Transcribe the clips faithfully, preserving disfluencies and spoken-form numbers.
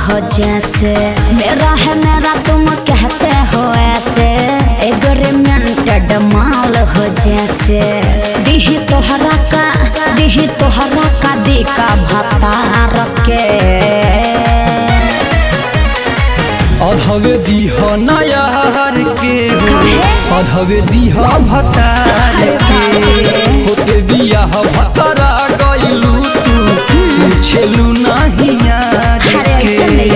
हो जैसे मेरा है मेरा तुम कहते हो ऐसे एग्रीमेंटेड माल हो जैसे दिही तोहरा का दिही तोहरा का दी का भतार के अधवे दीह नयार के अधवे दीह भतार के होते बियाह भतरा गइलू तू छेलू नहीं यार के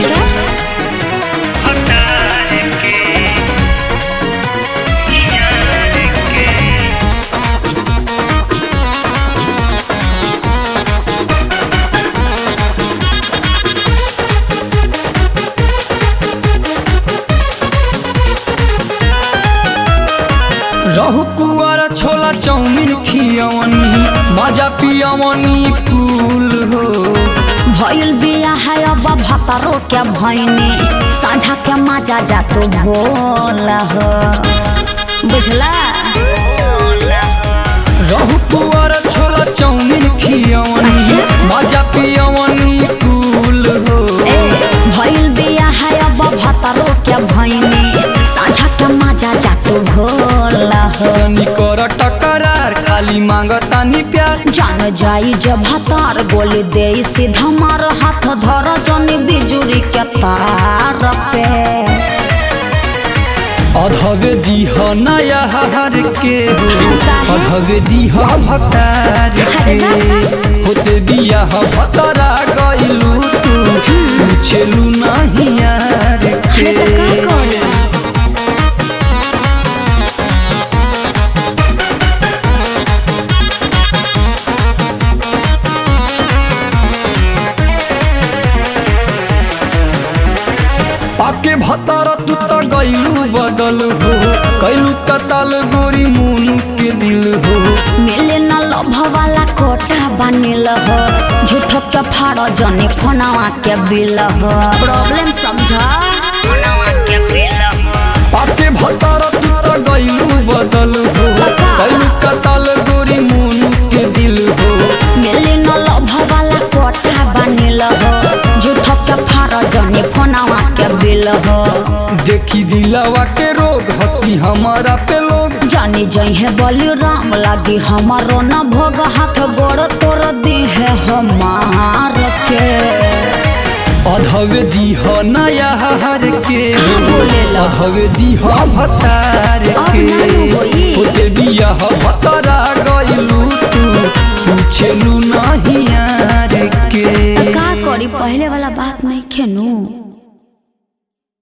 रहु कुआरा छोला चाउमीन खियवनी मजा पियवनी कुल हो भइल बिया है अब भतरो के भइनी साझा के मजा जा तू बोल हो बुझला रहु कुआरा छोला चाउमीन खियवनी मजा पियवनी कुल हो भइल बिया है अब भतरो के भइनी साझा के मजा जा तू भोल हो निकर टकरार खाली मांगतानी प्यार जान जाई जब भतार गोली दे सीधा मार हाथ धर जनी बिजुरी के तार पे अधवे दीह नयार के अधवे दीह भतार के होते बियाह भतरा गइलू तू छेलू नहीं यार के पाके भतारा तू त गइलू बदल हो कैलू कताल गोरी मुनु के दिल हो मिले न लभ वाला कोटा बनिल हो झूठ के फाड़ जनी फोनवा के बिल हो प्रॉब्लम समझा फोनवा के बिल हो पाके भतारा तू त गइलू बदल हो कैलू कताल गोरी मुनु के दिल हो मिले न लभ वाला कोटा बनिल हो झूठ के फाड़ जनी फोनवा के बिल हो देखी दिलवा के रोग हंसी हमारा पे लोग जानी जई है बलि राम लागी हमारो न भोग हाथ गोड़ तोड़ दी है हमार के अधवे दीह नयार के अधवे दीह भतार के होते बियाह भतरा गइलू तू छेलू